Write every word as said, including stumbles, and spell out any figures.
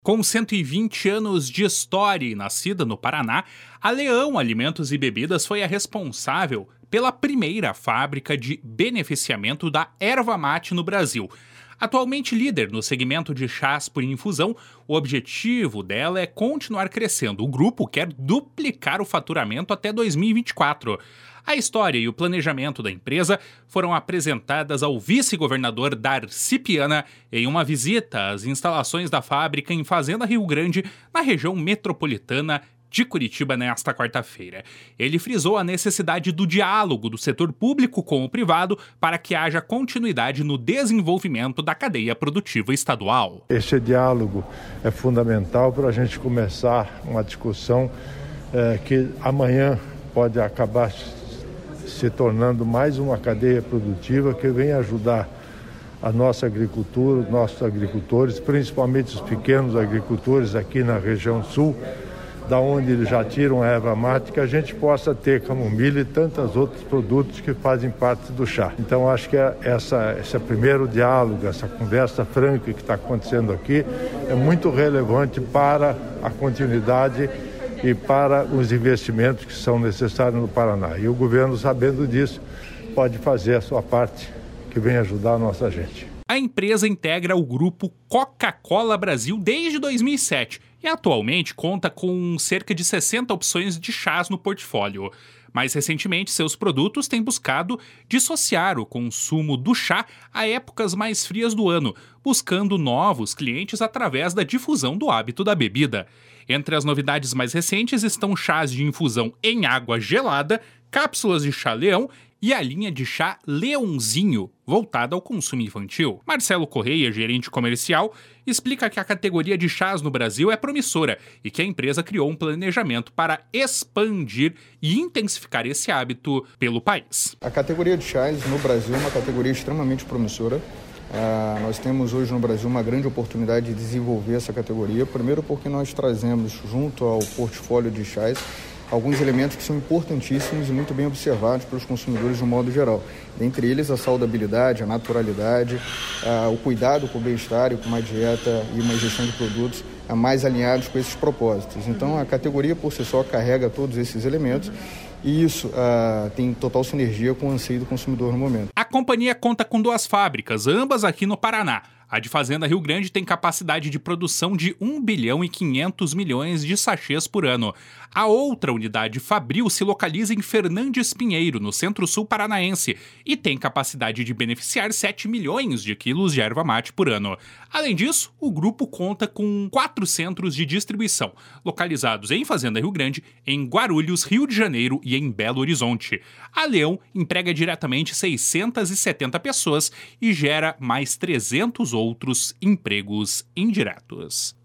Com cento e vinte anos de história e nascida no Paraná, a Leão Alimentos e Bebidas foi a responsável pela primeira fábrica de beneficiamento da erva mate no Brasil. Atualmente líder no segmento de chás por infusão, o objetivo dela é continuar crescendo. O grupo quer duplicar o faturamento até dois mil e vinte e quatro. A história e o planejamento da empresa foram apresentadas ao vice-governador Darcy Piana em uma visita às instalações da fábrica em Fazenda Rio Grande, na região metropolitana de Curitiba, nesta quarta-feira. Ele frisou a necessidade do diálogo do setor público com o privado para que haja continuidade no desenvolvimento da cadeia produtiva estadual. Esse diálogo é fundamental para a gente começar uma discussão é, que amanhã pode acabar se tornando mais uma cadeia produtiva que vem ajudar a nossa agricultura, os nossos agricultores, principalmente os pequenos agricultores aqui na região sul, da onde eles já tiram a erva mate, que a gente possa ter camomila e tantos outros produtos que fazem parte do chá. Então, acho que essa, esse primeiro diálogo, essa conversa franca que está acontecendo aqui, é muito relevante para a continuidade e para os investimentos que são necessários no Paraná. E o governo, sabendo disso, pode fazer a sua parte, que vem ajudar a nossa gente. A empresa integra o grupo Coca-Cola Brasil desde dois mil e sete e atualmente conta com cerca de sessenta opções de chás no portfólio. Mais recentemente, seus produtos têm buscado dissociar o consumo do chá a épocas mais frias do ano, buscando novos clientes através da difusão do hábito da bebida. Entre as novidades mais recentes estão chás de infusão em água gelada, cápsulas de chá Leão e a linha de chá Leãozinho, voltada ao consumo infantil. Marcelo Correia, gerente comercial, explica que a categoria de chás no Brasil é promissora e que a empresa criou um planejamento para expandir e intensificar esse hábito pelo país. A categoria de chás no Brasil é uma categoria extremamente promissora. Uh, nós temos hoje no Brasil uma grande oportunidade de desenvolver essa categoria, primeiro porque nós trazemos junto ao portfólio de chás alguns elementos que são importantíssimos e muito bem observados pelos consumidores de um modo geral. Dentre eles, a saudabilidade, a naturalidade, uh, o cuidado com o bem-estar e com uma dieta e uma gestão de produtos uh, mais alinhados com esses propósitos. Então, a categoria por si só carrega todos esses elementos e isso uh, tem total sinergia com o anseio do consumidor no momento. A companhia conta com duas fábricas, ambas aqui no Paraná. A de Fazenda Rio Grande tem capacidade de produção de um bilhão e quinhentos milhões de sachês por ano. A outra unidade Fabril se localiza em Fernandes Pinheiro, no centro-sul paranaense, e tem capacidade de beneficiar sete milhões de quilos de erva mate por ano. Além disso, o grupo conta com quatro centros de distribuição, localizados em Fazenda Rio Grande, em Guarulhos, Rio de Janeiro e em Belo Horizonte. A Leão emprega diretamente seiscentas e setenta pessoas e gera mais trezentos outros empregos indiretos.